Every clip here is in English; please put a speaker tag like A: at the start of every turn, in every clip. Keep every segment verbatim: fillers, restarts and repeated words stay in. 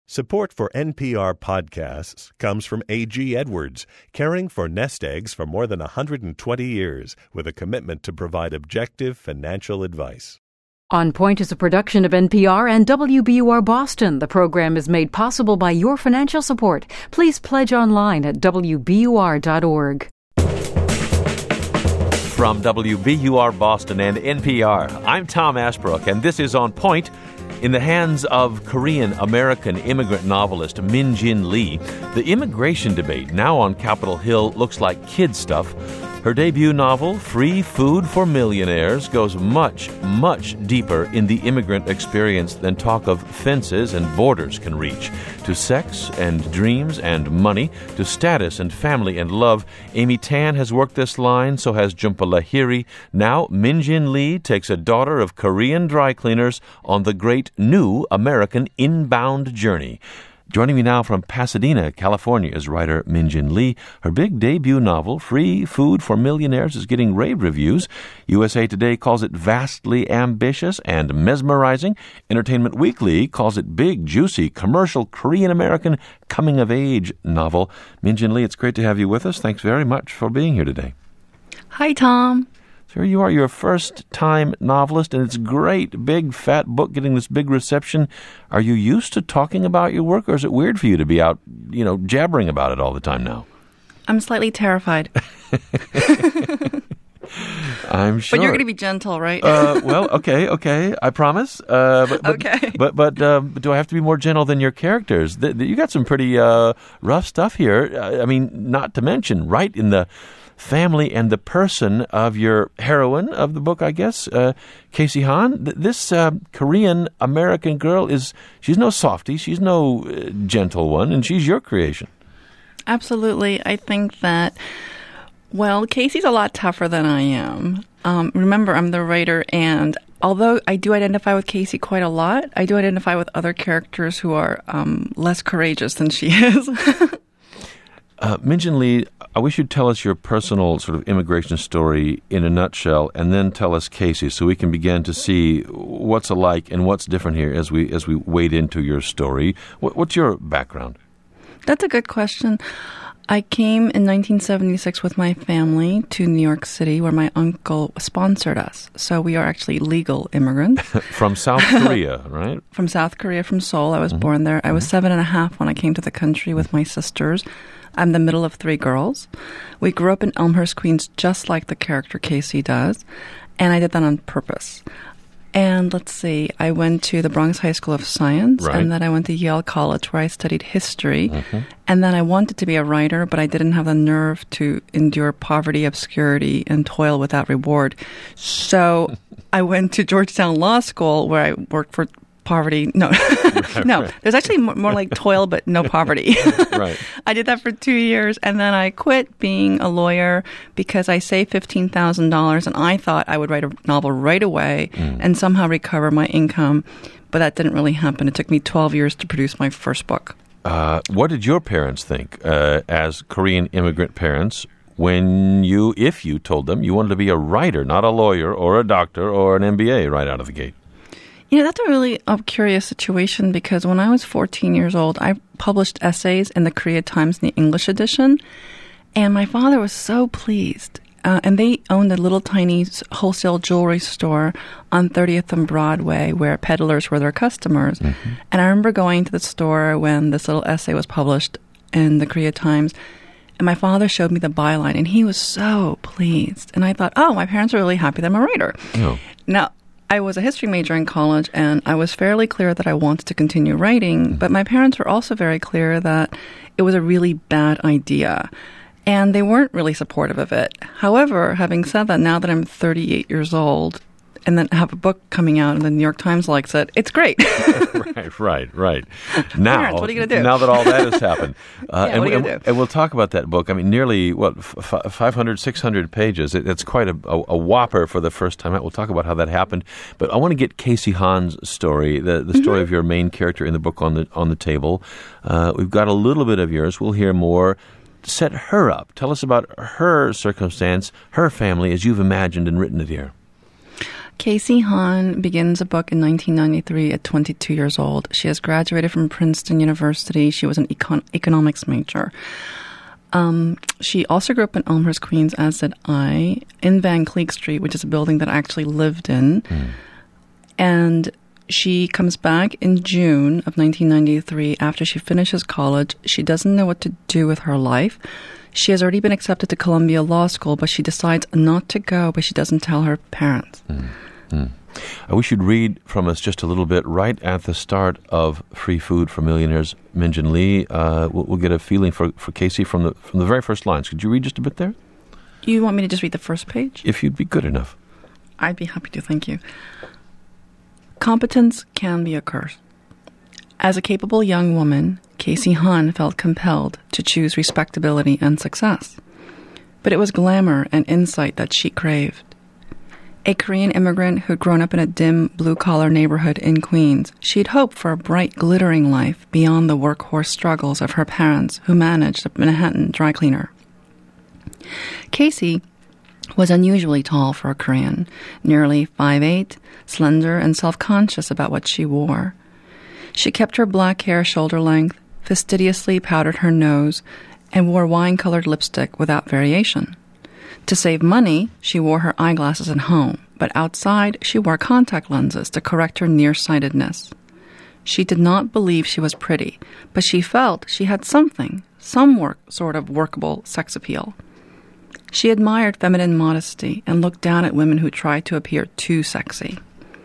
A: Support for N P R podcasts comes from A G Edwards, caring for nest eggs for more than one hundred twenty years with a commitment to provide objective financial advice.
B: On Point is a production of N P R and W B U R Boston. The program is made possible by your financial support. Please pledge online at W B U R dot org.
C: From W B U R Boston and N P R, I'm Tom Ashbrook, and this is On Point. In the hands of Korean-American immigrant novelist Min Jin Lee, the immigration debate now on Capitol Hill looks like kid stuff. Her debut novel, Free Food for Millionaires, goes much, much deeper in the immigrant experience than talk of fences and borders can reach. To sex and dreams and money, to status and family and love, Amy Tan has worked this line, so has Jhumpa Lahiri. Now, Min Jin Lee takes a daughter of Korean dry cleaners on the great new American inbound journey. Joining me now from Pasadena, California, is writer Min Jin Lee. Her big debut novel, Free Food for Millionaires, is getting rave reviews. U S A Today calls it vastly ambitious and mesmerizing. Entertainment Weekly calls it big, juicy, commercial, Korean-American coming-of-age novel. Min Jin Lee, it's great to have you with us. Thanks very much for being here today.
D: Hi, Tom.
C: Here you are, you're a first-time novelist, and it's great, big, fat book getting this big reception. Are you used to talking about your work, or is it weird for you to be out, you know, jabbering about it all the time now?
D: I'm slightly terrified.
C: I'm sure.
D: But you're going to be gentle, right?
C: uh, well, okay, okay, I promise. Uh, but, but,
D: okay.
C: But but uh, do I have to be more gentle than your characters? The, the, you got some pretty uh, rough stuff here. Uh, I mean, not to mention, right in the family and the person of your heroine of the book, I guess, uh, Casey Han. Th- this uh, Korean-American girl is, she's no softie, she's no uh, gentle one, and she's your creation.
D: Absolutely. I think that, well, Casey's a lot tougher than I am. Um, remember, I'm the writer, and although I do identify with Casey quite a lot, I do identify with other characters who are um, less courageous than she is.
C: Uh, Min Jin Lee, I wish you'd tell us your personal sort of immigration story in a nutshell, and then tell us Casey, so we can begin to see what's alike and what's different here as we as we wade into your story. What, what's your background?
D: That's a good question. I came in nineteen seventy-six with my family to New York City, where my uncle sponsored us. So we are actually legal immigrants.
C: From South Korea, right?
D: From South Korea, from Seoul. I was mm-hmm. born there. I was seven and a half when I came to the country with my sisters. I'm the middle of three girls. We grew up in Elmhurst, Queens, just like the character Casey does. And I did that on purpose. And let's see, I went to the Bronx High School of Science,
C: right.
D: and then I went to Yale College where I studied history. Mm-hmm. And then I wanted to be a writer, but I didn't have the nerve to endure poverty, obscurity, and toil without reward. So I went to Georgetown Law School where I worked for poverty. No,
C: right,
D: no.
C: Right.
D: There's actually more, more like toil, but no poverty.
C: Right.
D: I did that for two years, and then I quit being a lawyer because I saved fifteen thousand dollars, and I thought I would write a novel right away mm. and somehow recover my income, but that didn't really happen. It took me twelve years to produce my first book.
C: Uh, what did your parents think uh, as Korean immigrant parents when you, if you told them you wanted to be a writer, not a lawyer or a doctor or an M B A right out of the gate?
D: You know, that's a really uh, curious situation because when I was fourteen years old, I published essays in the Korea Times in the English edition, and my father was so pleased. Uh, and they owned a little tiny wholesale jewelry store on thirtieth and Broadway where peddlers were their customers. Mm-hmm. And I remember going to the store when this little essay was published in the Korea Times, and my father showed me the byline, and he was so pleased. And I thought, oh, my parents are really happy that I'm a writer.
C: Oh.
D: Now, I was a history major in college, and I was fairly clear that I wanted to continue writing, but my parents were also very clear that it was a really bad idea, and they weren't really supportive of it. However, having said that, now that I'm thirty-eight years old, and then have a book coming out and the New York Times likes it, it's great.
C: right, right, right. Now,
D: Parents, what are you going to do?
C: Now that all that has happened. Uh,
D: yeah,
C: and,
D: what are you
C: and,
D: going to do?
C: and we'll talk about that book. I mean, nearly, what, f- five hundred, six hundred pages. It, it's quite a, a, a whopper for the first time out. We'll talk about how that happened. But I want to get Casey Han's story, the, the story mm-hmm. of your main character in the book on the on the table. Uh, we've got a little bit of yours. We'll hear more. Set her up. Tell us about her circumstance, her family, as you've imagined and written it here.
D: Casey Han begins a book in nineteen ninety-three at twenty-two years old. She has graduated from Princeton University. She was an econ- economics major. Um, she also grew up in Elmhurst, Queens, as did I, in Van Cleek Street, which is a building that I actually lived in. Mm. And she comes back in June of nineteen ninety-three after she finishes college. She doesn't know what to do with her life. She has already been accepted to Columbia Law School, but she decides not to go, but she doesn't tell her parents.
C: Mm. Mm. I wish you'd read from us just a little bit right at the start of Free Food for Millionaires, Min-Jin Lee. Uh, we'll, we'll get a feeling for, for Casey from the from the very first lines. Could you read just a bit there?
D: You want me to just read the first page?
C: If you'd be good enough.
D: I'd be happy to, thank you. Competence can be a curse. As a capable young woman, Casey Han felt compelled to choose respectability and success. But it was glamour and insight that she craved. A Korean immigrant who'd grown up in a dim, blue-collar neighborhood in Queens, she'd hoped for a bright, glittering life beyond the workhorse struggles of her parents who managed a Manhattan dry cleaner. Casey was unusually tall for a Korean, nearly five foot eight, slender and self-conscious about what she wore. She kept her black hair shoulder length, fastidiously powdered her nose, and wore wine-colored lipstick without variation. To save money, she wore her eyeglasses at home, but outside she wore contact lenses to correct her nearsightedness. She did not believe she was pretty, but she felt she had something, some work, sort of workable sex appeal. She admired feminine modesty and looked down at women who tried to appear too sexy.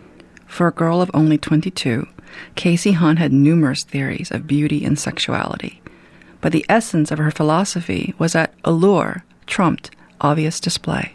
D: For a girl of only twenty-two, Casey Han had numerous theories of beauty and sexuality, but the essence of her philosophy was that allure trumped obvious display.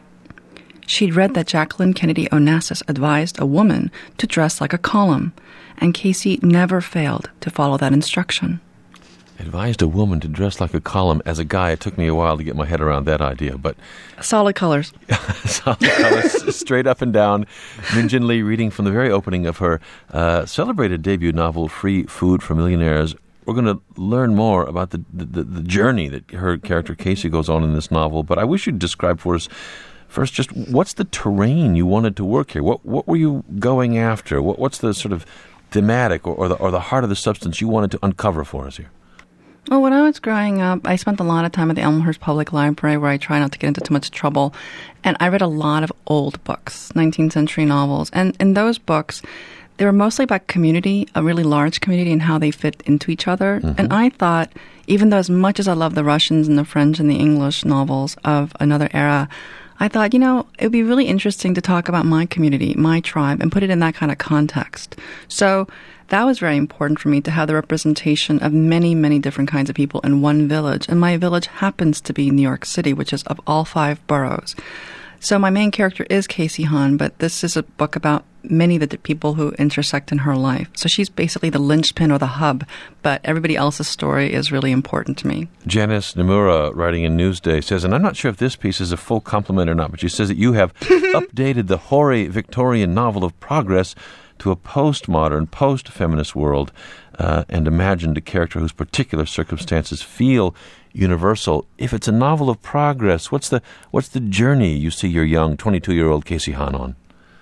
D: She'd read that Jacqueline Kennedy Onassis advised a woman to dress like a column, and Casey never failed to follow that instruction.
C: Advised a woman to dress like a column. As a guy, it took me a while to get my head around that idea, but...
D: Solid colors.
C: Solid colors, straight up and down. Min-Jin Lee reading from the very opening of her uh, celebrated debut novel, Free Food for Millionaires. We're going to learn more about the, the, the journey that her character Casey goes on in this novel, but I wish you'd describe for us first just what's the terrain you wanted to work here? What what were you going after? What, what's the sort of thematic or, or, the, or the heart of the substance you wanted to uncover for us here?
D: Well, when I was growing up, I spent a lot of time at the Elmhurst Public Library where I try not to get into too much trouble. And I read a lot of old books, nineteenth century novels. And in those books, they were mostly about community, a really large community, and how they fit into each other. Mm-hmm. And I thought, even though as much as I love the Russians and the French and the English novels of another era, I thought, you know, it would be really interesting to talk about my community, my tribe, and put it in that kind of context. So that was very important for me to have the representation of many, many different kinds of people in one village. And my village happens to be New York City, which is of all five boroughs. So my main character is Casey Han, but this is a book about many of the people who intersect in her life. So she's basically the linchpin or the hub, but everybody else's story is really important to me.
C: Janice Nomura, writing in Newsday, says, and I'm not sure if this piece is a full compliment or not, but she says that you have updated the hoary Victorian novel of progress to a postmodern, post-feminist world uh, and imagined a character whose particular circumstances feel universal. If it's a novel of progress, what's the what's the journey you see your young twenty-two-year-old Casey Han on?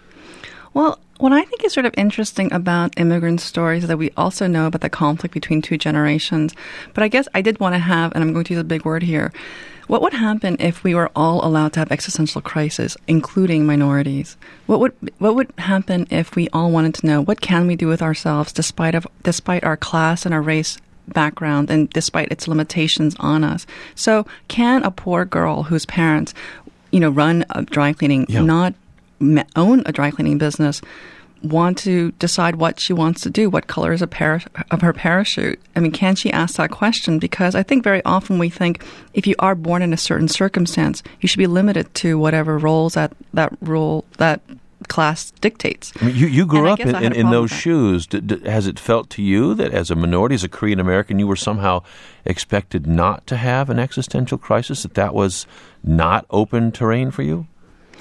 D: Well, what I think is sort of interesting about immigrant stories is that we also know about the conflict between two generations. But I guess I did want to have, and I'm going to use a big word here, what would happen if we were all allowed to have existential crises, including minorities? What would what would happen if we all wanted to know what can we do with ourselves despite of despite our class and our race background and despite its limitations on us? So can a poor girl whose parents, you know, run a dry cleaning, yeah. not own a dry cleaning business, want to decide what she wants to do, what color is a para- of her parachute? I mean, can she ask that question? Because I think very often we think if you are born in a certain circumstance, you should be limited to whatever roles that that role that class dictates.
C: I mean, you, you grew up in, in, in those shoes. D- d- has it felt to you that as a minority, as a Korean American, you were somehow expected not to have an existential crisis, that that was not open terrain for you?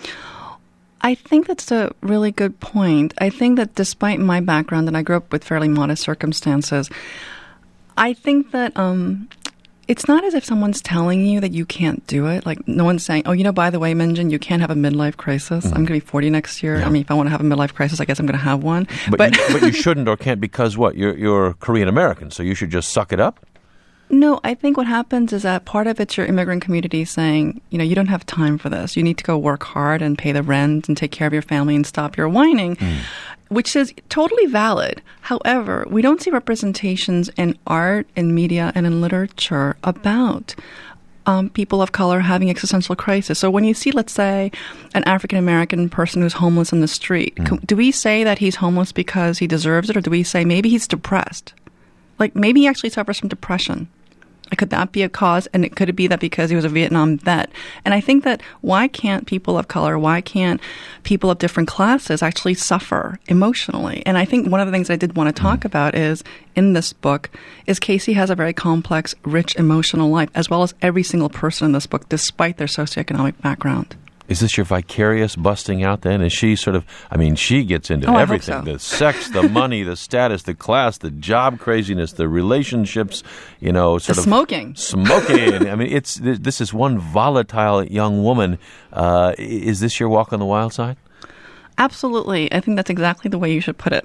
D: I think that's a really good point. I think that despite my background, and I grew up with fairly modest circumstances, I think that um, it's not as if someone's telling you that you can't do it. Like, no one's saying, oh, you know, by the way, Minjin, you can't have a midlife crisis. Mm-hmm. I'm going to be forty next year. Yeah. I mean, if I want to have a midlife crisis, I guess I'm going to have one.
C: But,
D: but,
C: you, but you shouldn't or can't because what? You're, you're Korean American, so you should just suck it up?
D: No, I think what happens is that part of it's your immigrant community saying, you know, you don't have time for this. You need to go work hard and pay the rent and take care of your family and stop your whining. Mm. Which is totally valid. However, we don't see representations in art, in media, and in literature about um, people of color having existential crisis. So when you see, let's say, an African-American person who's homeless in the street, mm. do we say that he's homeless because he deserves it, or do we say maybe he's depressed? Like, maybe he actually suffers from depression. Could that be a cause? And it could it be that because he was a Vietnam vet? And I think that why can't people of color, why can't people of different classes actually suffer emotionally? And I think one of the things I did want to talk about is, in this book, is Casey has a very complex, rich emotional life, as well as every single person in this book, despite their socioeconomic background.
C: Is this your vicarious busting out then? Is she sort of, I mean, she gets into
D: oh,
C: everything.
D: I hope so.
C: The sex, the money, the status, the class, the job craziness, the relationships, you know, sort
D: the
C: of.
D: smoking.
C: Smoking. I mean, it's this is one volatile young woman. Uh, is this your walk on the wild side?
D: Absolutely. I think that's exactly the way you should put it.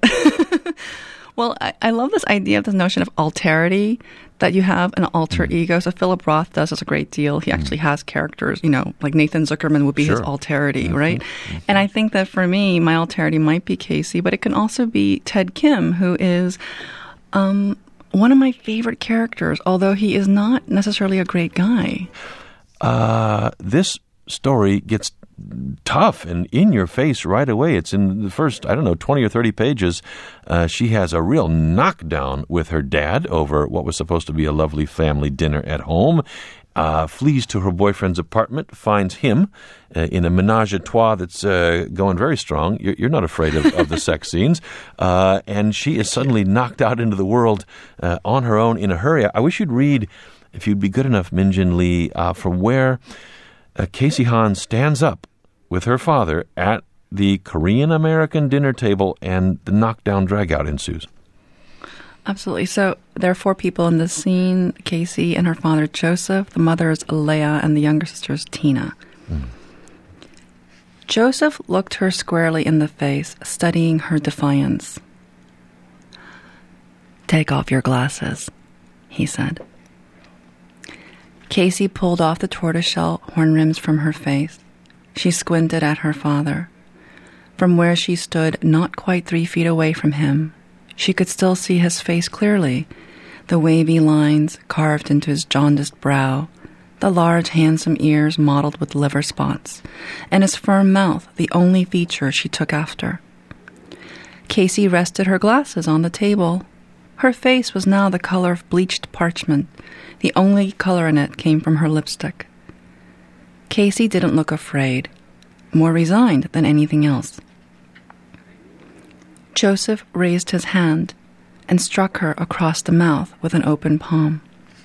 D: Well, I, I love this idea of this notion of alterity, that you have an alter mm. ego. So Philip Roth does this a great deal. He actually mm. has characters, you know, like Nathan Zuckerman would be sure. his alterity, mm-hmm. right? Mm-hmm. And I think that for me, my alterity might be Casey, but it can also be Ted Kim, who is um, one of my favorite characters, although he is not necessarily a great guy.
C: Uh, this story gets tough and in your face right away. It's in the first, I don't know, twenty or thirty pages. Uh, she has a real knockdown with her dad over what was supposed to be a lovely family dinner at home. Uh, flees to her boyfriend's apartment, finds him uh, in a menage a trois that's uh, going very strong. You're, you're not afraid of, of the sex scenes. Uh, and she is suddenly knocked out into the world uh, on her own in a hurry. I wish you'd read, if you'd be good enough, Minjin Lee, uh, from where Uh, Casey Han stands up with her father at the Korean-American dinner table and the knockdown drag-out ensues.
D: Absolutely. So there are four people in this scene, Casey and her father, Joseph. The mother is Leah, and the younger sister is Tina. Mm. Joseph looked her squarely in the face, studying her defiance. "Take off your glasses," he said. Casey pulled off the tortoiseshell horn rims from her face. She squinted at her father. From where she stood, not quite three feet away from him, she could still see his face clearly, the wavy lines carved into his jaundiced brow, the large, handsome ears mottled with liver spots, and his firm mouth, the only feature she took after. Casey rested her glasses on the table. Her face was now the color of bleached parchment. The only color in it came from her lipstick. Casey didn't look afraid, more resigned than anything else. Joseph raised his hand and struck her across the mouth with an open palm.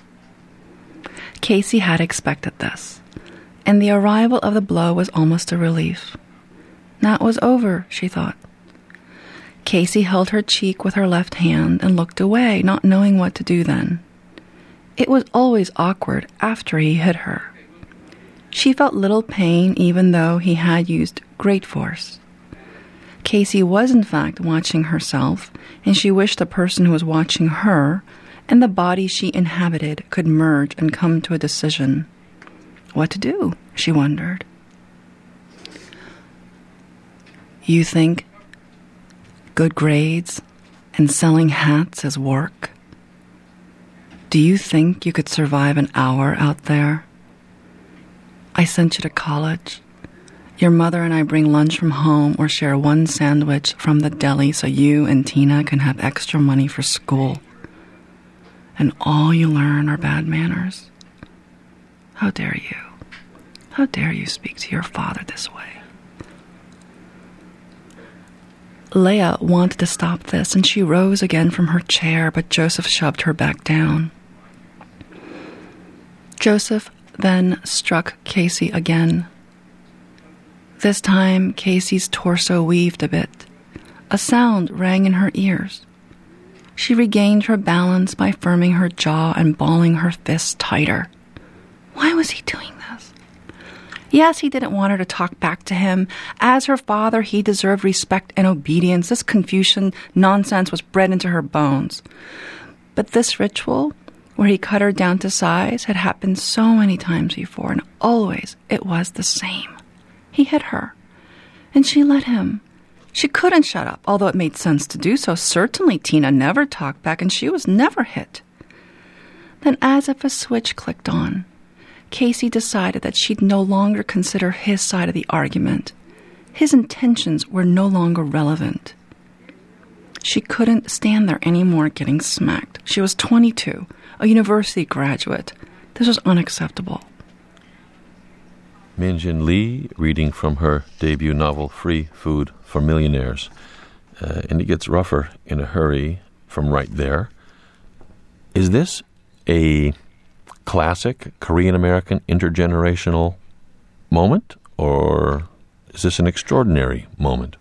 D: Casey had expected this, and the arrival of the blow was almost a relief. Now it was over, she thought. Casey held her cheek with her left hand and looked away, not knowing what to do then. It was always awkward after he hit her. She felt little pain even though he had used great force. Casey was in fact watching herself, and she wished the person who was watching her and the body she inhabited could merge and come to a decision. What to do, she wondered. "You think good grades and selling hats is work? Do you think you could survive an hour out there? I sent you to college. Your mother and I bring lunch from home or share one sandwich from the deli so you and Tina can have extra money for school. And all you learn are bad manners. How dare you? How dare you speak to your father this way?" Leah wanted to stop this, and she rose again from her chair, but Joseph shoved her back down. Joseph then struck Casey again. This time, Casey's torso weaved a bit. A sound rang in her ears. She regained her balance by firming her jaw and balling her fists tighter. Why was he doing this? Yes, he didn't want her to talk back to him. As her father, he deserved respect and obedience. This Confucian nonsense was bred into her bones. But this ritual, where he cut her down to size, had happened so many times before, and always it was the same. He hit her, and she let him. She couldn't shut up, although it made sense to do so. Certainly, Tina never talked back, and she was never hit. Then, as if a switch clicked on, Casey decided that she'd no longer consider his side of the argument. His intentions were no longer relevant. She couldn't stand there anymore getting smacked. She was twenty-two, a university graduate. This was unacceptable.
C: Min-Jin Lee, reading from her debut novel, Free Food for Millionaires. Uh, and it gets rougher in a hurry from right there. Is this a classic Korean-American intergenerational moment, or is this an extraordinary moment?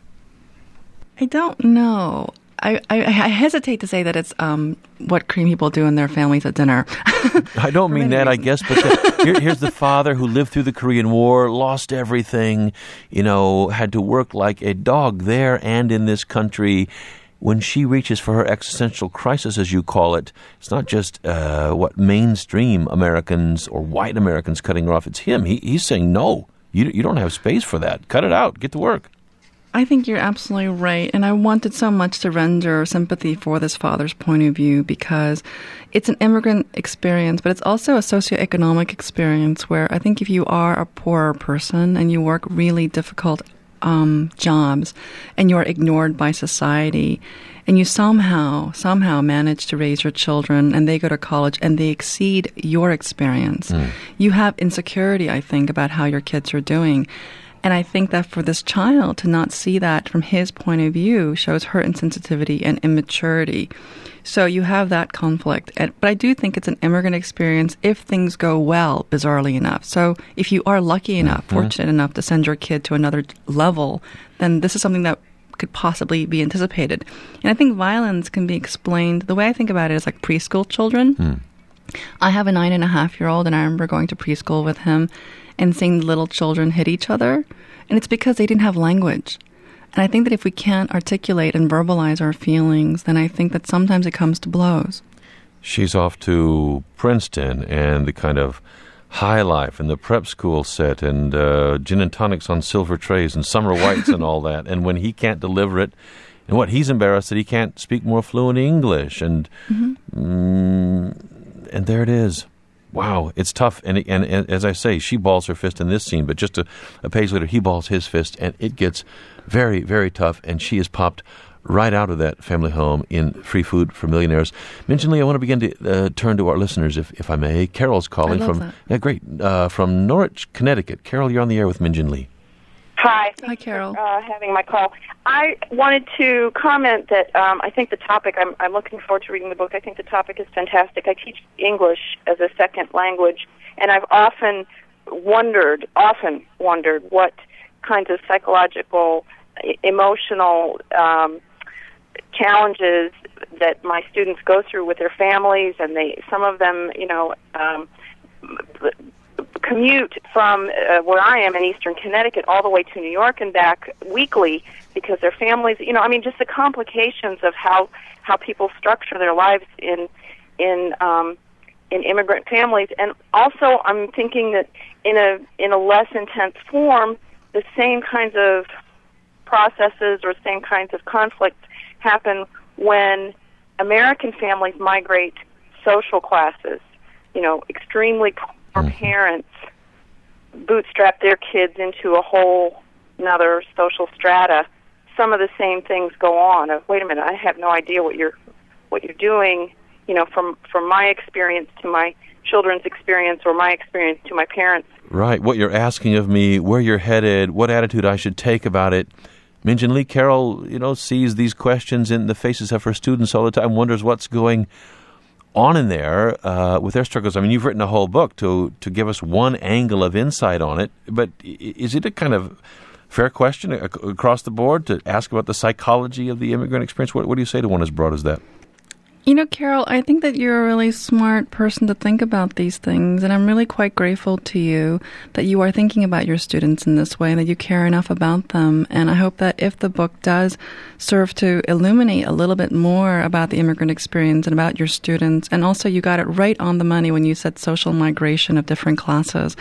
D: I don't know. I, I, I hesitate to say that it's um, what Korean people do in their families at dinner.
C: I don't mean that, reasons. I guess, but the, here, here's the father who lived through the Korean War, lost everything, you know, had to work like a dog there and in this country. When she reaches for her existential crisis, as you call it, it's not just uh, what mainstream Americans or white Americans cutting her off. It's him. He, he's saying, no, you, you don't have space for that. Cut it out. Get to work.
D: I think you're absolutely right. And I wanted so much to render sympathy for this father's point of view because it's an immigrant experience, but it's also a socioeconomic experience where I think if you are a poorer person and you work really difficult um, jobs and you're ignored by society and you somehow, somehow manage to raise your children and they go to college and they exceed your experience, mm. you have insecurity, I think, about how your kids are doing. And I think that for this child to not see that from his point of view shows her insensitivity and immaturity. So you have that conflict. And, but I do think it's an immigrant experience if things go well, bizarrely enough. So if you are lucky enough, mm-hmm. fortunate enough to send your kid to another level, then this is something that could possibly be anticipated. And I think violence can be explained, the way I think about it is like preschool children. Mm. I have a nine and a half year old and I remember going to preschool with him and seeing the little children hit each other. And it's because they didn't have language. And I think that if we can't articulate and verbalize our feelings, then I think that sometimes it comes to blows.
C: She's off to Princeton and the kind of high life and the prep school set and uh, gin and tonics on silver trays and summer whites and all that. And when he can't deliver it, and what, he's embarrassed that he can't speak more fluent English. And mm-hmm. mm, and there it is. Wow, it's tough. And, and, and as I say, she balls her fist in this scene, but just a, a page later, he balls his fist, and it gets very, very tough, and she is popped right out of that family home in Free Food for Millionaires. Min-Jin Lee, I want to begin to uh, turn to our listeners, if, if I may. Carol's calling
D: I love
C: from
D: that.
C: Yeah, great, uh, from Norwich, Connecticut. Carol, you're on the air with Min-Jin Lee.
E: Hi.
D: Hi, Carol.
E: For, uh, having my call. I wanted to comment that um, I think the topic, I'm, I'm looking forward to reading the book. I think the topic is fantastic. I teach English as a second language, and I've often wondered, often wondered what kinds of psychological, emotional um, challenges that my students go through with their families, and they, some of them, you know, um, commute from uh, where I am in eastern Connecticut all the way to New York and back weekly because their families, you know, I mean, just the complications of how how people structure their lives in in um, in immigrant families. And also, I'm thinking that in a in a less intense form, the same kinds of processes or same kinds of conflicts happen when American families migrate social classes. You know, extremely poor parents bootstrap their kids into a whole another social strata. Some of the same things go on. Of, wait a minute, I have no idea what you're what you're doing. You know, from from my experience to my children's experience, or my experience to my parents.
C: Right. What you're asking of me, where you're headed, what attitude I should take about it. Min-Jin Lee, Carol, you know, sees these questions in the faces of her students all the time. Wonders what's going on in there uh, with their struggles. I mean, you've written a whole book to to give us one angle of insight on it, but is it a kind of fair question across the board to ask about the psychology of the immigrant experience? What, what do you say to one as broad as that?
D: You know, Carol, I think that you're a really smart person to think about these things, and I'm really quite grateful to you that you are thinking about your students in this way and that you care enough about them. And I hope that if the book does serve to illuminate a little bit more about the immigrant experience and about your students, and also you got it right on the money when you said social migration of different classes,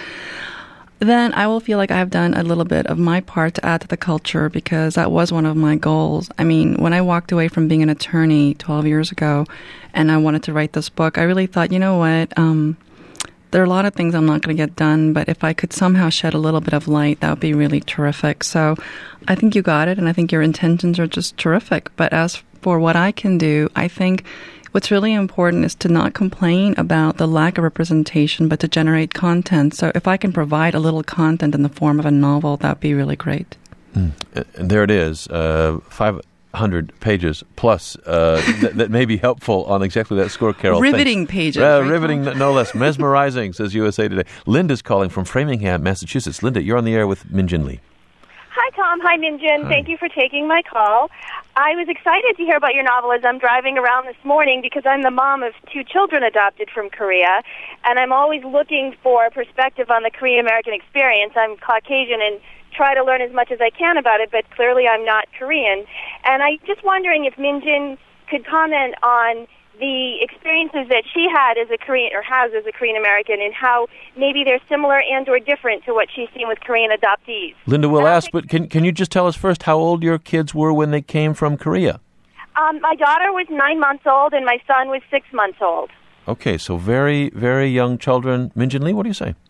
D: then I will feel like I've done a little bit of my part to add to the culture, because that was one of my goals. I mean, when I walked away from being an attorney twelve years ago and I wanted to write this book, I really thought, you know what, um, there are a lot of things I'm not going to get done, but if I could somehow shed a little bit of light, that would be really terrific. So I think you got it, and I think your intentions are just terrific. But as for what I can do, I think what's really important is to not complain about the lack of representation, but to generate content. So if I can provide a little content in the form of a novel, that would be really great.
C: Mm. And there it is, uh, five hundred pages plus uh, that, that may be helpful on exactly that score, Carol.
D: Riveting
C: Thanks.
D: pages.
C: Uh,
D: right?
C: riveting, no less. Mesmerizing, says U S A Today. Linda's calling from Framingham, Massachusetts. Linda, you're on the air with Min-Jin Lee.
F: Hi, Tom. Hi, Min-Jin.
C: Hi.
F: Thank you for taking my call. I was excited to hear about your novel as I'm driving around this morning, because I'm the mom of two children adopted from Korea, and I'm always looking for perspective on the Korean-American experience. I'm Caucasian and try to learn as much as I can about it, but clearly I'm not Korean. And I'm just wondering if Min-Jin could comment on the experiences that she had as a Korean, or has as a Korean American, and how maybe they're similar and or different to what she's seen with Korean adoptees.
C: Linda will ask, but can can you just tell us first how old your kids were when they came from Korea?
F: Um, my daughter was nine months old, and my son was six months old.
C: Okay, so very, very young children. Min-Jin Lee, what do you say?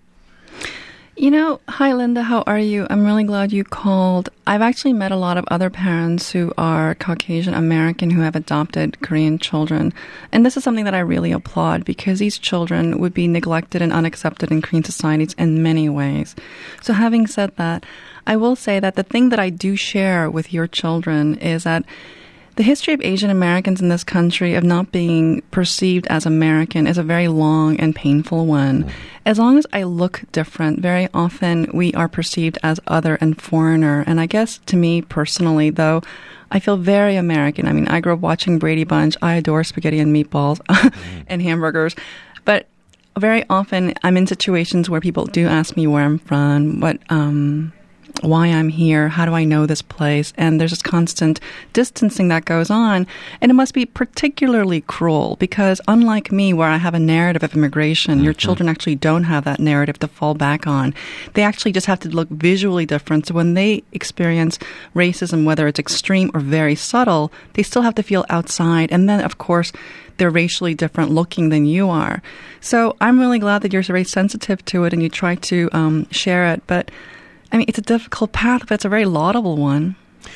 D: You know, hi, Linda, how are you? I'm really glad you called. I've actually met a lot of other parents who are Caucasian American who have adopted Korean children. And this is something that I really applaud, because these children would be neglected and unaccepted in Korean societies in many ways. So having said that, I will say that the thing that I do share with your children is that the history of Asian Americans in this country of not being perceived as American is a very long and painful one. As long as I look different, very often we are perceived as other and foreigner. And I guess to me personally, though, I feel very American. I mean, I grew up watching Brady Bunch. I adore spaghetti and meatballs and hamburgers. But very often I'm in situations where people do ask me where I'm from, what, um, why I'm here, how do I know this place, and there's this constant distancing that goes on, and it must be particularly cruel, because unlike me, where I have a narrative of immigration, mm-hmm. your children actually don't have that narrative to fall back on. They actually just have to look visually different, so when they experience racism, whether it's extreme or very subtle, they still have to feel outside, and then, of course, they're racially different looking than you are. So I'm really glad that you're very sensitive to it and you try to um, share it, but I mean, it's a difficult path, but it's a very laudable one.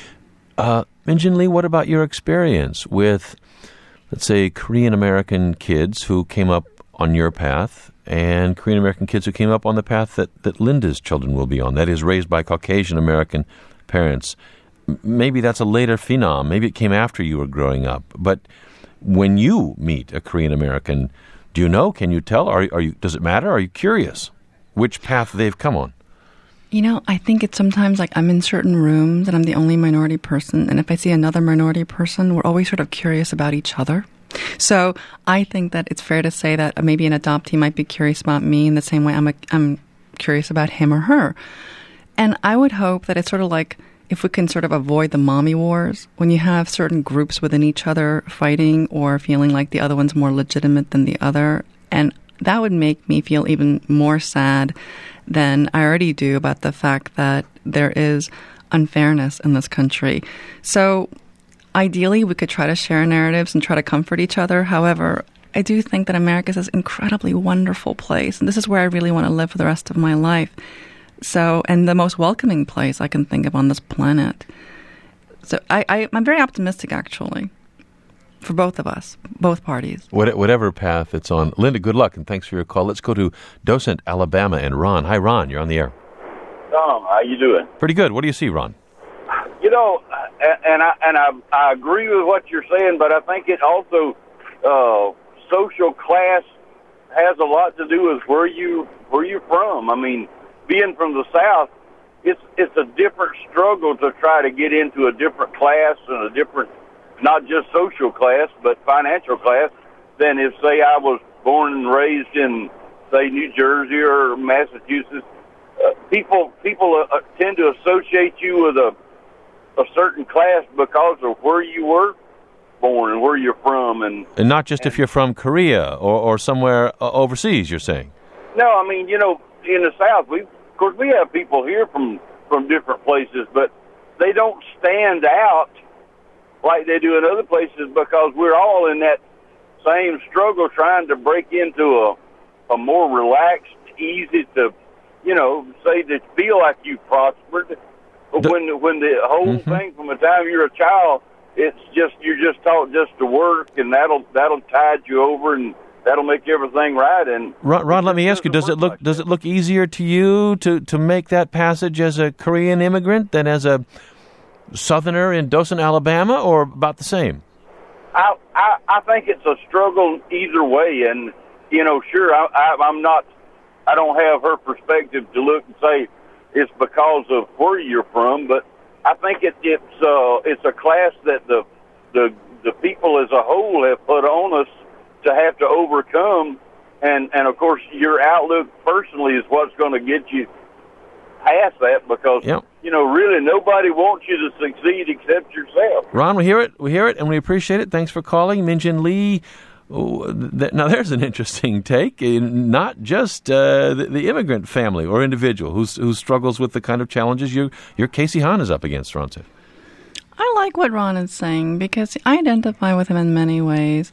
C: Uh, Min-Jin Lee, what about your experience with, let's say, Korean-American kids who came up on your path and Korean-American kids who came up on the path that, that Linda's children will be on, that is, raised by Caucasian-American parents? Maybe that's a later phenom. Maybe it came after you were growing up. But when you meet a Korean-American, do you know? Can you tell? Are, are you? Does it matter? Are you curious which path they've come on?
D: You know, I think it's sometimes like I'm in certain rooms and I'm the only minority person. And if I see another minority person, we're always sort of curious about each other. So I think that it's fair to say that maybe an adoptee might be curious about me in the same way I'm, a, I'm curious about him or her. And I would hope that it's sort of like if we can sort of avoid the mommy wars, when you have certain groups within each other fighting or feeling like the other one's more legitimate than the other. And that would make me feel even more sad than I already do about the fact that there is unfairness in this country. So ideally, we could try to share narratives and try to comfort each other. However, I do think that America is this incredibly wonderful place, and this is where I really want to live for the rest of my life. So, and the most welcoming place I can think of on this planet. So I, I, I'm very optimistic, actually, for both of us, both parties.
C: Whatever path it's on. Linda, good luck, and thanks for your call. Let's go to Docent, Alabama, and Ron. Hi, Ron. You're on the air.
G: Tom, how you doing?
C: Pretty good. What do you see, Ron?
G: You know, and I and I, I agree with what you're saying, but I think it also uh, social class has a lot to do with where you where you're from. I mean, being from the South, it's it's a different struggle to try to get into a different class and a different not just social class, but financial class, than if, say, I was born and raised in, say, New Jersey or Massachusetts. Uh, people people uh, tend to associate you with a a certain class because of where you were born and where you're from, and
C: and not just
G: and,
C: if you're from Korea or or somewhere uh, overseas. You're saying?
G: No, I mean, you know, in the South, we of course we have people here from from different places, but they don't stand out like they do in other places because we're all in that same struggle trying to break into a, a more relaxed, easy to, you know, say that feel like you prospered. But the, when, when the whole mm-hmm. thing from the time you're a child, it's just, you're just taught just to work, and that'll, that'll tide you over, and that'll make everything right. And
C: Ron, Ron let me ask you, does it look, like does it look easier to you to, to make that passage as a Korean immigrant than as a Southerner in Dothan, Alabama, or about the same?
G: I, I I think it's a struggle either way, and you know, sure, I, I, I'm not, I don't have her perspective to look and say it's because of where you're from, but I think it, it's uh, it's a class that the the the people as a whole have put on us to have to overcome, and and of course, your outlook personally is what's going to get you past that, because yep. you know, really nobody wants you to succeed except yourself.
C: Ron, we hear it, we hear it, and we appreciate it. Thanks for calling, Min-Jin Lee. Oh, th- now, there's an interesting take. Not just uh, the, the immigrant family or individual who's, who struggles with the kind of challenges you, your Casey Hahn is up against, Ron.
D: I like what Ron is saying because I identify with him in many ways.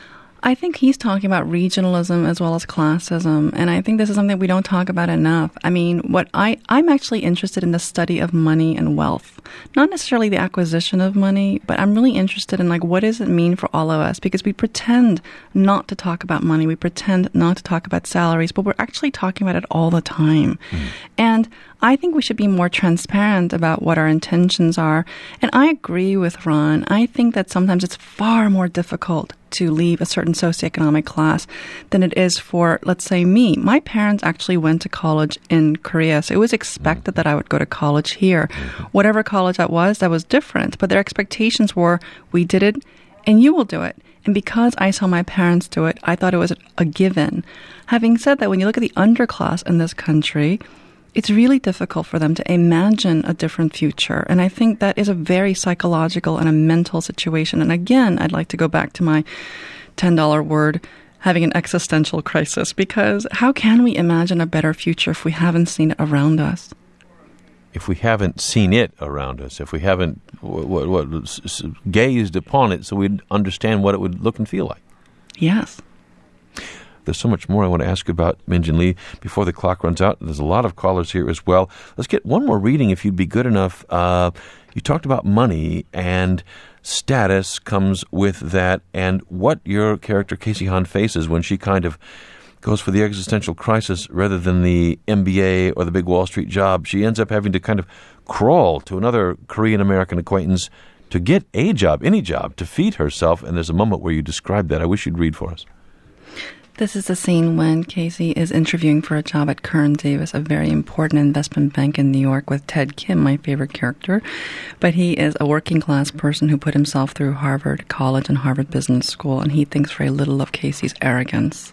D: I think he's talking about regionalism as well as classism, and I think this is something we don't talk about enough. I mean, what I, I'm actually interested in the study of money and wealth. Not necessarily the acquisition of money, but I'm really interested in, like, what does it mean for all of us? Because we pretend not to talk about money, we pretend not to talk about salaries, but we're actually talking about it all the time. Mm. And I think we should be more transparent about what our intentions are. And I agree with Ron. I think that sometimes it's far more difficult to leave a certain socioeconomic class than it is for, let's say, me. My parents actually went to college in Korea, so it was expected that I would go to college here. Whatever college that was, that was different. But their expectations were, we did it, and you will do it. And because I saw my parents do it, I thought it was a given. Having said that, when you look at the underclass in this country, it's really difficult for them to imagine a different future. And I think that is a very psychological and a mental situation. And again, I'd like to go back to my ten dollar word, having an existential crisis, because how can we imagine a better future if we haven't seen it around us?
C: If we haven't seen it around us, if we haven't what, what, what, gazed upon it so we'd understand what it would look and feel like.
D: Yes.
C: There's so much more I want to ask you about, Min-Jin Lee, before the clock runs out. There's a lot of callers here as well. Let's get one more reading, if you'd be good enough. Uh, you talked about money, and status comes with that, and what your character, Casey Hahn, faces when she kind of goes for the existential crisis rather than the M B A or the big Wall Street job. She ends up having to kind of crawl to another Korean-American acquaintance to get a job, any job, to feed herself, and there's a moment where you describe that. I wish you'd read for us.
D: This is a scene when Casey is interviewing for a job at Kern Davis, a very important investment bank in New York, with Ted Kim, my favorite character. But he is a working class person who put himself through Harvard College and Harvard Business School, and he thinks very little of Casey's arrogance.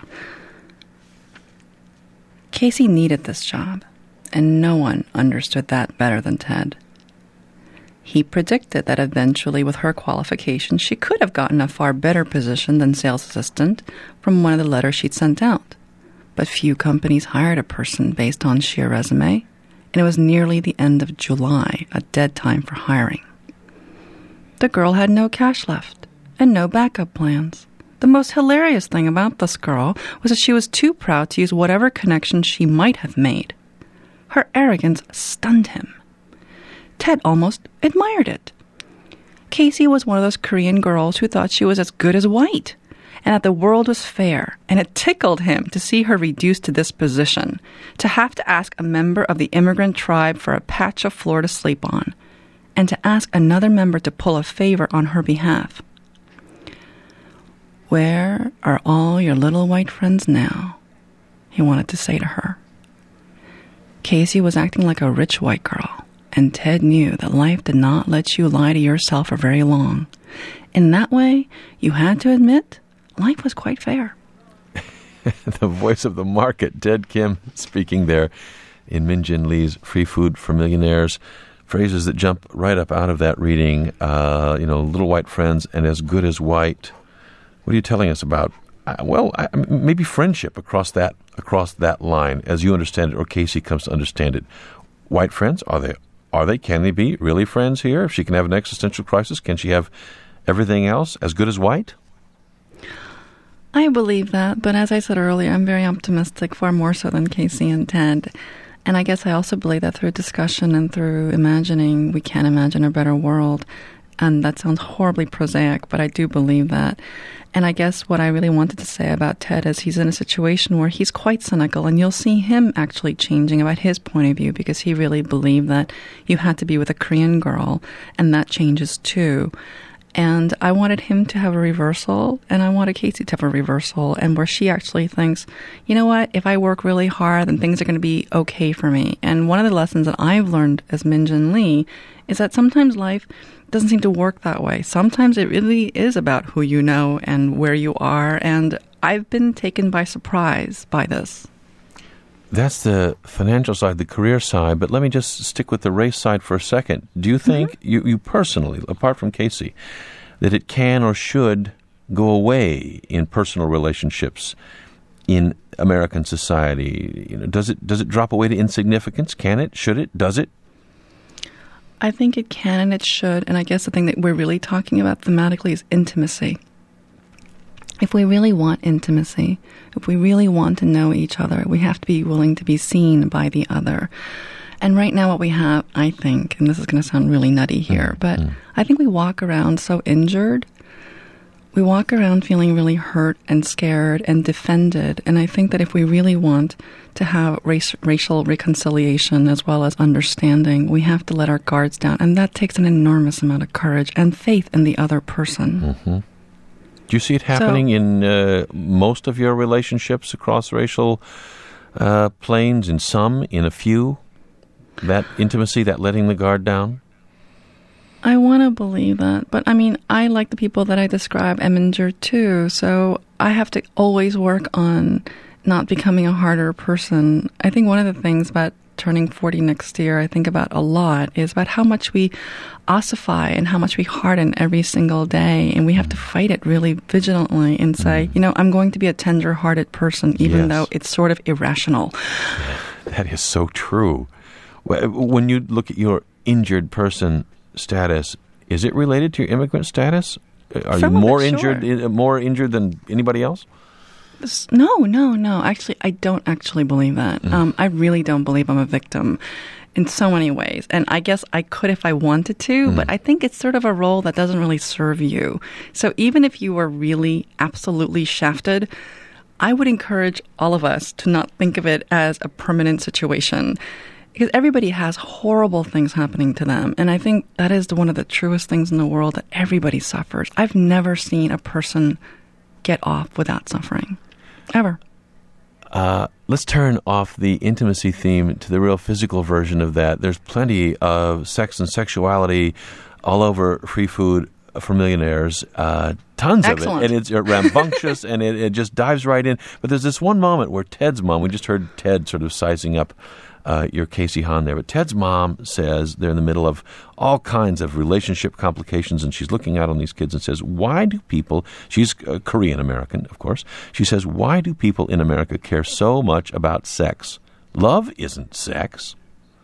D: Casey needed this job, and no one understood that better than Ted. He predicted that eventually, with her qualifications, she could have gotten a far better position than sales assistant from one of the letters she'd sent out. But few companies hired a person based on sheer resume, and it was nearly the end of July, a dead time for hiring. The girl had no cash left and no backup plans. The most hilarious thing about this girl was that she was too proud to use whatever connections she might have made. Her arrogance stunned him. Ted almost admired it. Casey was one of those Korean girls who thought she was as good as white, and that the world was fair, and it tickled him to see her reduced to this position, to have to ask a member of the immigrant tribe for a patch of floor to sleep on, and to ask another member to pull a favor on her behalf. "Where are all your little white friends now?" he wanted to say to her. Casey was acting like a rich white girl, and Ted knew that life did not let you lie to yourself for very long. In that way, you had to admit life was quite fair.
C: The voice of the market, Ted Kim, speaking there in Min Jin Lee's Free Food for Millionaires. Phrases that jump right up out of that reading, uh, you know, little white friends and as good as white. What are you telling us about? Uh, well, I, maybe friendship across that across that line, as you understand it, or Casey comes to understand it. White friends, are they? Are they? Can they be really friends here? If she can have an existential crisis, can she have everything else as good as white?
D: I believe that, but as I said earlier, I'm very optimistic, far more so than Casey and Ted. And I guess I also believe that through discussion and through imagining, we can imagine a better world. And that sounds horribly prosaic, but I do believe that. And I guess what I really wanted to say about Ted is he's in a situation where he's quite cynical, and you'll see him actually changing about his point of view, because he really believed that you had to be with a Korean girl, and that changes too. And I wanted him to have a reversal, and I wanted Casey to have a reversal, and where she actually thinks, you know what, if I work really hard, then things are going to be okay for me. And one of the lessons that I've learned as Min Jin Lee is that sometimes life doesn't seem to work that way. Sometimes it really is about who you know and where you are, and I've been taken by surprise by this.
C: That's the financial side, the career side, but let me just stick with the race side for a second. Do you think, mm-hmm. you, you personally, apart from Casey, that it can or should go away in personal relationships in American society? You know, does it does it drop away to insignificance? Can it? Should it? Does it?
D: I think it can and it should, and I guess the thing that we're really talking about thematically is intimacy. If we really want intimacy, if we really want to know each other, we have to be willing to be seen by the other. And right now what we have, I think, and this is going to sound really nutty here, but mm-hmm. I think we walk around so injured. We walk around feeling really hurt and scared and defended. And I think that if we really want to have race, racial reconciliation as well as understanding, we have to let our guards down. And that takes an enormous amount of courage and faith in the other person.
C: Mm-hmm. Do you see it happening so, in uh, most of your relationships across racial uh, planes, in some, in a few? That intimacy, that letting the guard down?
D: I want to believe that. But, I mean, I, like the people that I describe, am injured too. So I have to always work on not becoming a harder person. I think one of the things about turning forty next year, I think about a lot, is about how much we ossify and how much we harden every single day. And we have to fight it really vigilantly and say, you know, I'm going to be a tender-hearted person, even yes. though it's sort of irrational.
C: That is so true. When you look at your injured person status, is it related to your immigrant status? Are
D: Some
C: you more
D: it,
C: injured,
D: sure.
C: more injured than anybody else?
D: No, no, no. Actually, I don't actually believe that. Mm. Um, I really don't believe I'm a victim in so many ways. And I guess I could if I wanted to, mm. but I think it's sort of a role that doesn't really serve you. So even if you were really absolutely shafted, I would encourage all of us to not think of it as a permanent situation. Because everybody has horrible things happening to them. And I think that is one of the truest things in the world, that everybody suffers. I've never seen a person get off without suffering. Ever.
C: Uh, let's turn off the intimacy theme to the real physical version of that. There's plenty of sex and sexuality all over Free Food for Millionaires. Uh, tons
D: Excellent.
C: of it. And it's rambunctious, and it, it just dives right in. But there's this one moment where Ted's mom, we just heard Ted sort of sizing up Uh, your Casey Hahn there. But Ted's mom says they're in the middle of all kinds of relationship complications, and she's looking out on these kids and says, why do people, she's uh, Korean-American, of course, she says, why do people in America care so much about sex? Love isn't sex.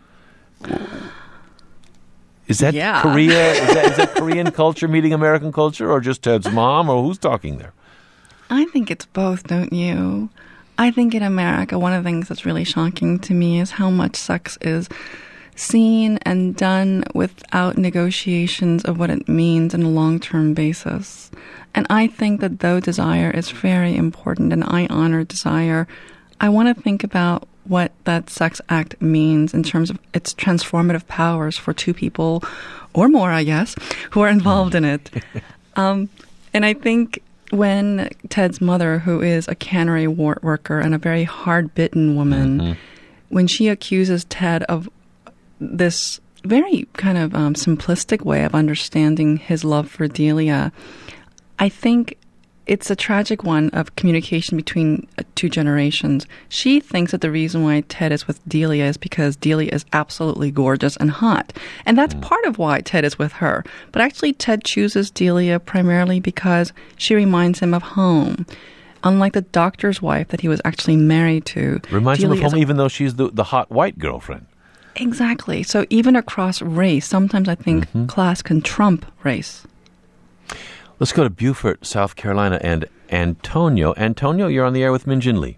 C: Is that
D: yeah.
C: Korea? Is that, is that Korean culture meeting American culture, or just Ted's mom, or who's talking there?
D: I think it's both, don't you? I think in America, one of the things that's really shocking to me is how much sex is seen and done without negotiations of what it means on a long-term basis. And I think that though desire is very important, and I honor desire, I want to think about what that sex act means in terms of its transformative powers for two people, or more, I guess, who are involved in it. Um, and I think when Ted's mother, who is a cannery worker and a very hard-bitten woman, mm-hmm. when she accuses Ted of this very kind of um, simplistic way of understanding his love for Delia, I think it's a tragic one of communication between uh, two generations. She thinks that the reason why Ted is with Delia is because Delia is absolutely gorgeous and hot. And that's mm. part of why Ted is with her. But actually, Ted chooses Delia primarily because she reminds him of home. Unlike the doctor's wife that he was actually married to.
C: Reminds
D: Delia
C: him of home,
D: is,
C: even though she's the, the hot white girlfriend.
D: Exactly. So even across race, sometimes I think mm-hmm. class can trump race.
C: Let's go to Beaufort, South Carolina, and Antonio. Antonio, you're on the air with Min-Jin Lee.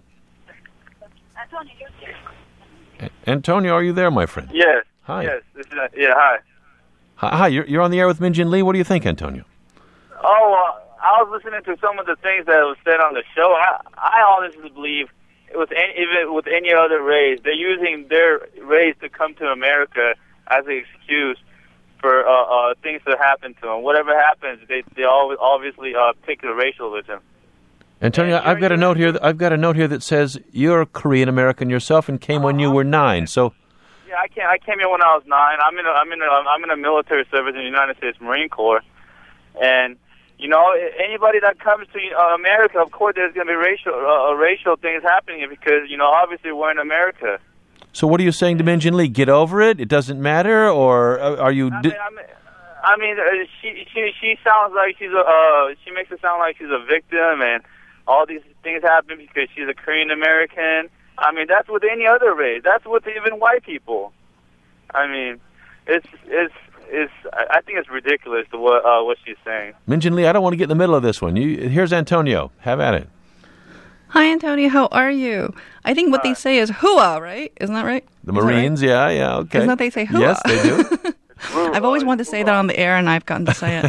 C: A- Antonio, are you there, my friend?
H: Yes.
C: Hi.
H: Yes. This is, uh, yeah, hi.
C: Hi, hi. You're, you're on the air with Min-Jin Lee. What do you think, Antonio?
H: Oh, uh, I was listening to some of the things that was said on the show. I, I honestly believe with any, even with any other race, they're using their race to come to America as an excuse for uh, uh, things to happen to them. Whatever happens, they they always obviously uh, pick the racialism.
C: Antonio, I've got a note here. That, I've got a note here that says you're Korean American yourself and came uh, when you were nine. So,
H: yeah, I came. I came here when I was nine. I'm in. A, I'm in. A, I'm in a military service in the United States Marine Corps, and you know, anybody that comes to uh, America, of course, there's going to be racial uh, racial things happening because you know, obviously, we're in America.
C: So what are you saying to Min-Jin Lee? Get over it. It doesn't matter, or are you?
H: I mean, I mean, I mean uh, she she she sounds like she's a. Uh, she makes it sound like she's a victim, and all these things happen because she's a Korean American. I mean, that's with any other race. That's with even white people. I mean, it's it's it's. I think it's ridiculous to what uh, what she's saying.
C: Min-Jin Lee, I don't want to get in the middle of this one. You here's Antonio. Have at it.
D: Hi, Antonio. How are you? I think what they say is "hua," right? Isn't that right?
C: The Marines, right? yeah, yeah, okay.
D: Isn't that they say "hua"?
C: Yes, they do.
D: I've always wanted to say that on the air, and I've gotten to say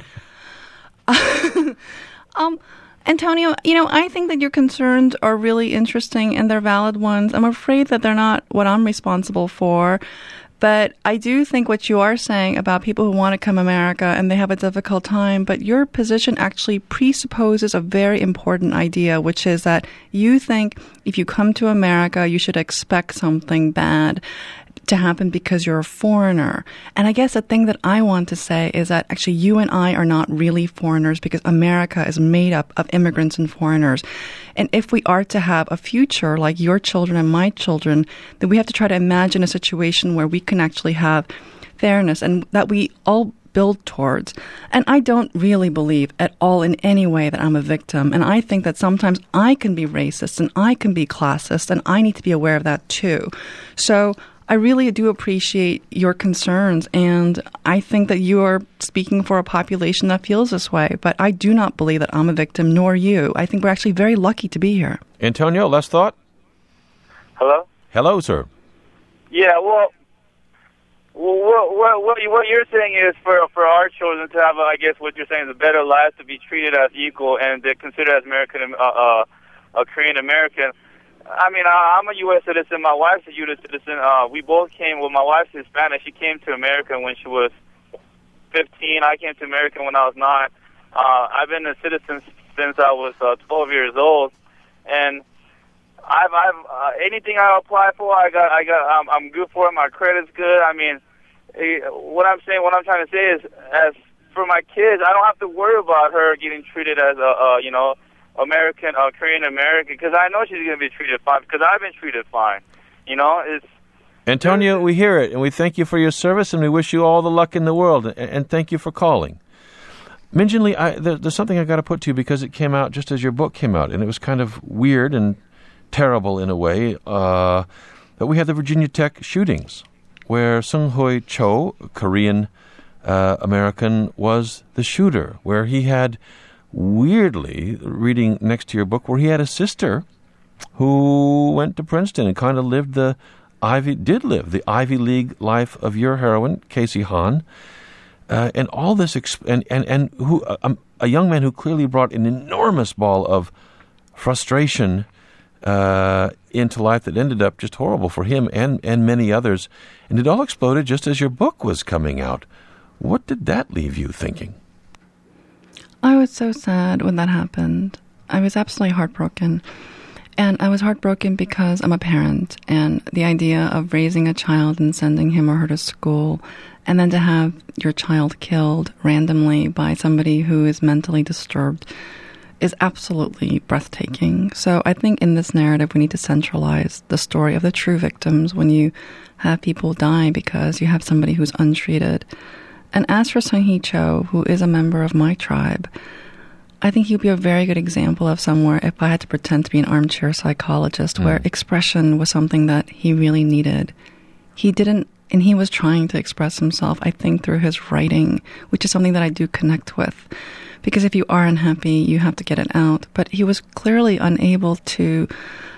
D: it. um, Antonio, you know, I think that your concerns are really interesting, and they're valid ones. I'm afraid that they're not what I'm responsible for. But I do think what you are saying about people who want to come to America and they have a difficult time, but your position actually presupposes a very important idea, which is that you think if you come to America, you should expect something bad to happen because you're a foreigner. And I guess the thing that I want to say is that actually you and I are not really foreigners because America is made up of immigrants and foreigners. And if we are to have a future like your children and my children, then we have to try to imagine a situation where we can actually have fairness and that we all build towards. And I don't really believe at all in any way that I'm a victim. And I think that sometimes I can be racist and I can be classist and I need to be aware of that too. So I really do appreciate your concerns, and I think that you are speaking for a population that feels this way, but I do not believe that I'm a victim, nor you. I think we're actually very lucky to be here.
C: Antonio, last thought?
H: Hello?
C: Hello, sir.
H: Yeah, well, well what, what, what, what you're saying is for for our children to have, I guess what you're saying is a better life, to be treated as equal, and they're considered as American, uh, uh, a Korean American. I mean, I'm a U S citizen. My wife's a U S citizen. Uh, we both came, well, my wife's Hispanic. She came to America when she was fifteen. I came to America when I was nine. Uh, I've been a citizen since I was uh, twelve years old. And I've, I've, uh, anything I apply for, I got, I got, um, I'm good for it. My credit's good. I mean, eh, what I'm saying, what I'm trying to say is, as for my kids, I don't have to worry about her getting treated as a, uh, you know, American, uh, Korean American, because I know she's going to be treated fine, because I've been treated fine. You know, it's...
C: Antonio, we hear it, and we thank you for your service, and we wish you all the luck in the world, and, and thank you for calling. Min-Jin Lee, I, there, there's something I got to put to you, because it came out just as your book came out, and it was kind of weird and terrible in a way, uh, that we had the Virginia Tech shootings, where Sung-Hoi Cho, a Korean uh, American, was the shooter, where he had... weirdly, reading next to your book, where he had a sister who went to Princeton and kind of lived the Ivy, did live the Ivy League life of your heroine, Casey Hahn, uh, and all this, exp- and and and who um, a young man who clearly brought an enormous ball of frustration uh, into life that ended up just horrible for him and and many others, and it all exploded just as your book was coming out. What did that leave you thinking?
D: I was so sad when that happened. I was absolutely heartbroken. And I was heartbroken because I'm a parent, and the idea of raising a child and sending him or her to school and then to have your child killed randomly by somebody who is mentally disturbed is absolutely breathtaking. So I think in this narrative, we need to centralize the story of the true victims when you have people die because you have somebody who's untreated. And as for Seung-Hee Cho, who is a member of my tribe, I think he'd be a very good example of somewhere if I had to pretend to be an armchair psychologist mm. where expression was something that he really needed. He didn't, and he was trying to express himself, I think, through his writing, which is something that I do connect with. Because if you are unhappy, you have to get it out. But he was clearly unable to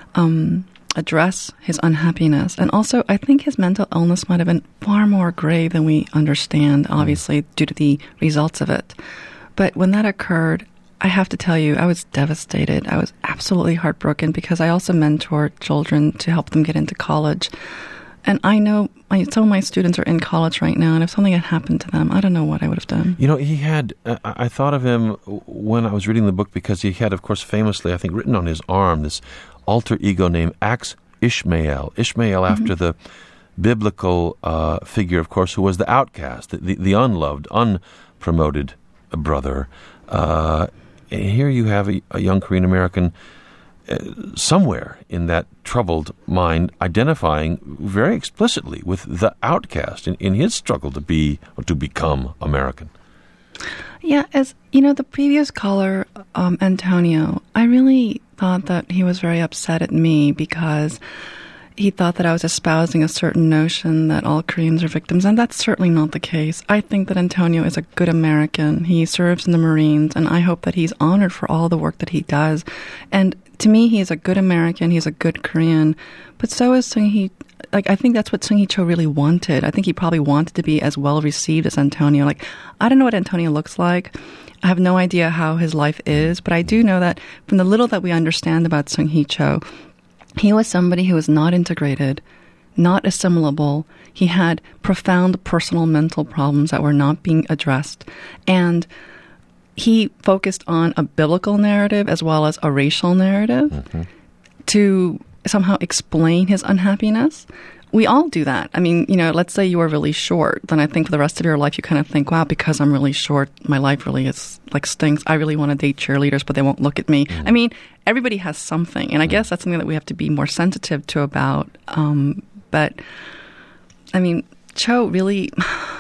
D: um, address his unhappiness. And also, I think his mental illness might have been far more grave than we understand, obviously, due to the results of it. But when that occurred, I have to tell you, I was devastated. I was absolutely heartbroken because I also mentor children to help them get into college. And I know my, some of my students are in college right now, and if something had happened to them, I don't know what I would have done.
C: You know, he had, uh, I thought of him when I was reading the book because he had, of course, famously, I think, written on his arm this alter ego named Ax Ishmael. Ishmael mm-hmm. after the biblical uh, figure, of course, who was the outcast, the, the, the unloved, unpromoted brother. Uh, here you have a, a young Korean American uh, somewhere in that troubled mind identifying very explicitly with the outcast in, in his struggle to be or to become American.
D: Yeah, as you know, the previous caller, um, Antonio, I really thought that he was very upset at me because he thought that I was espousing a certain notion that all Koreans are victims, and that's certainly not the case. I think that Antonio is a good American. He serves in the Marines, and I hope that he's honored for all the work that he does. And to me, he's a good American. He's a good Korean. But so is Seung-Hee. Like, I think that's what Seung-Hee Cho really wanted. I think he probably wanted to be as well received as Antonio. Like, I don't know what Antonio looks like. I have no idea how his life is, but I do know that from the little that we understand about Seung-Hee Cho, he was somebody who was not integrated, not assimilable. He had profound personal mental problems that were not being addressed. And he focused on a biblical narrative as well as a racial narrative mm-hmm. to somehow explain his unhappiness. We all do that. I mean, you know, let's say you are really short, then I think for the rest of your life you kind of think, wow, because I'm really short, my life really is like stinks. I really want to date cheerleaders, but they won't look at me. Mm. I mean, everybody has something, and I mm. guess that's something that we have to be more sensitive to about. Um, but, I mean, Cho really,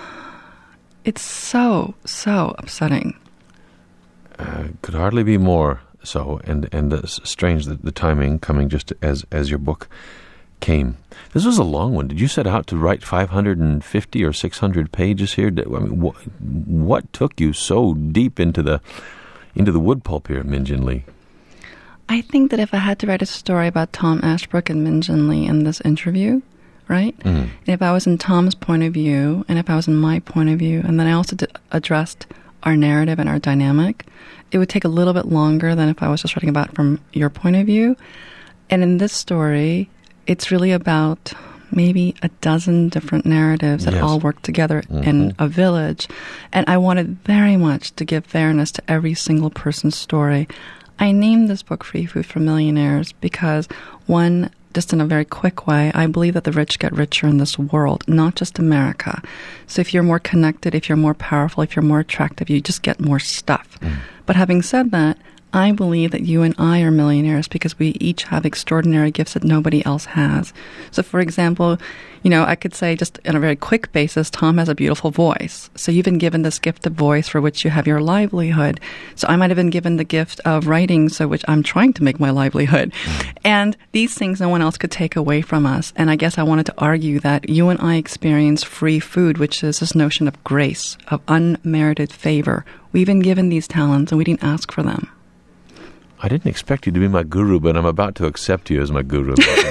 D: it's so, so upsetting.
C: Uh, could hardly be more so, and and uh, strange that the timing coming just as as your book came. This was a long one. Did you set out to write five hundred fifty or six hundred pages here? I mean, what, what took you so deep into the into the wood pulp here, Min Jin Lee?
D: I think that if I had to write a story about Tom Ashbrook and Min Jin Lee in this interview, right? Mm. And if I was in Tom's point of view, and if I was in my point of view, and then I also d- addressed our narrative and our dynamic, it would take a little bit longer than if I was just writing about it from your point of view. And in this story, it's really about maybe a dozen different narratives that yes. all work together mm-hmm. in a village. And I wanted very much to give fairness to every single person's story. I named this book Free Food for Millionaires because, one, just in a very quick way, I believe that the rich get richer in this world, not just America. So if you're more connected, if you're more powerful, if you're more attractive, you just get more stuff. Mm. But having said that, I believe that you and I are millionaires because we each have extraordinary gifts that nobody else has. So, for example, you know, I could say just on a very quick basis, Tom has a beautiful voice. So you've been given this gift of voice for which you have your livelihood. So I might have been given the gift of writing, so which I'm trying to make my livelihood. And these things no one else could take away from us. And I guess I wanted to argue that you and I experience free food, which is this notion of grace, of unmerited favor. We've been given these talents and we didn't ask for them.
C: I didn't expect you to be my guru, but I'm about to accept you as my guru.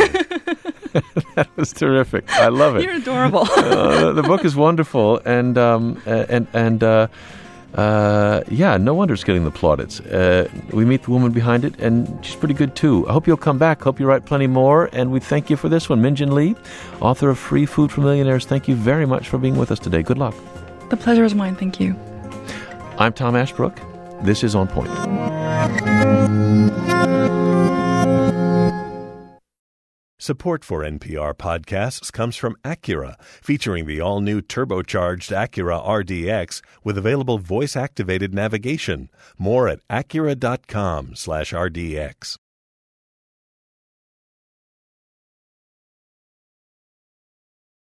C: That was terrific. I love it.
D: You're adorable.
C: uh, the book is wonderful, and um, and and uh, uh, yeah, no wonder it's getting the plaudits. Uh, we meet the woman behind it, and she's pretty good too. I hope you'll come back. Hope you write plenty more, and we thank you for this one, Min Jin Lee, author of Free Food for Millionaires. Thank you very much for being with us today. Good luck.
D: The pleasure is mine. Thank you.
C: I'm Tom Ashbrook. This is On Point.
A: Support for N P R podcasts comes from Acura, featuring the all-new turbocharged Acura R D X with available voice-activated navigation. More at acura dot com slash R D X.